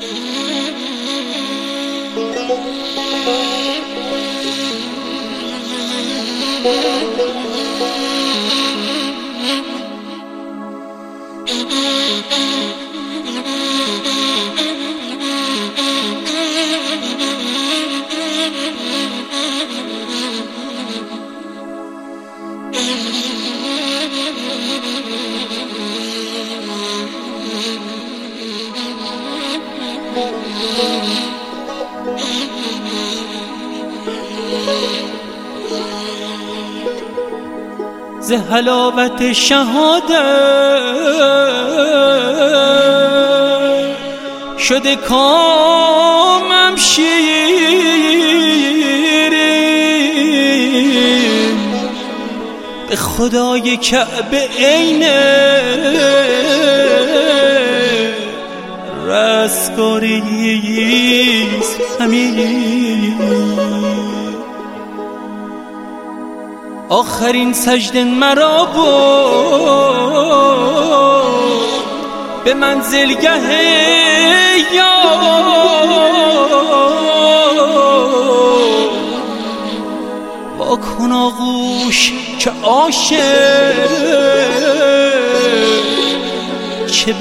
ز حلاوت شهادت شده کامم شیرین، به خدای کعبه عین رستگاریست همین. آخرین سجده مرا برد به منزلگه یار، واکن آغوش که عاشق چه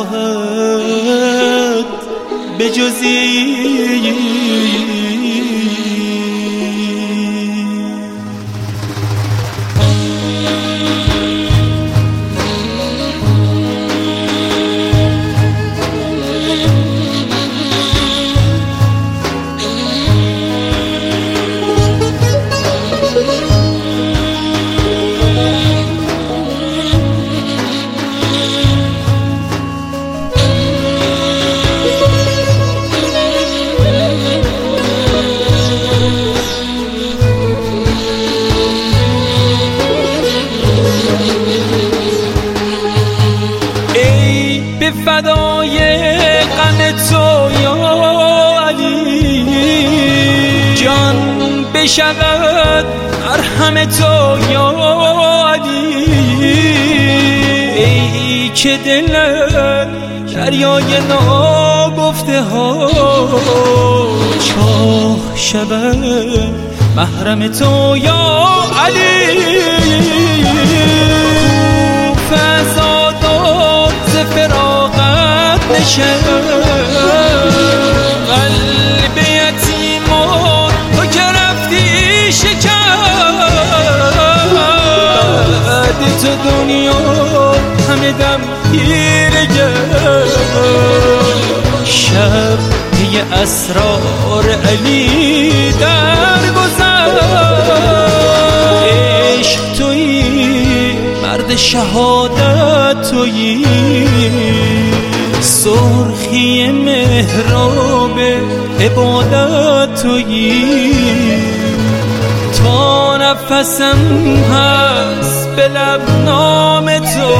بخواهد به جزی. به فدای غم تو یا علی، جان بشود مرهم تو یا علی. ای که دلت دریای ناگفته ها چاه شود محرم تو یا علی. فزادات ز فراغت نشد قلب یتیمان تو که رفتی شکرد. تو دنیا همه دم گیره گرد، شب پی اسرار علی در گذر. عشق تویی مرد شهادت تویی، سرخی محراب عبادت تویی. تا نفسم هست به لب نام تو،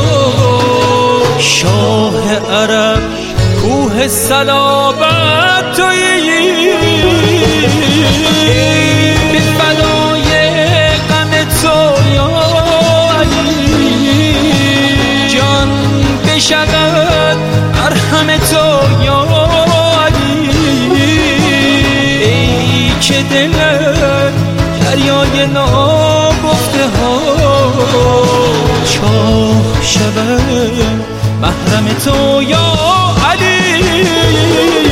شاه عرب کوه صلابت تویی. به فدای غم تو یا علی، جان بشود مرهم تو یا علی. ای که دلت دریای ناگفته ها چاه شود محرم تو یا علی.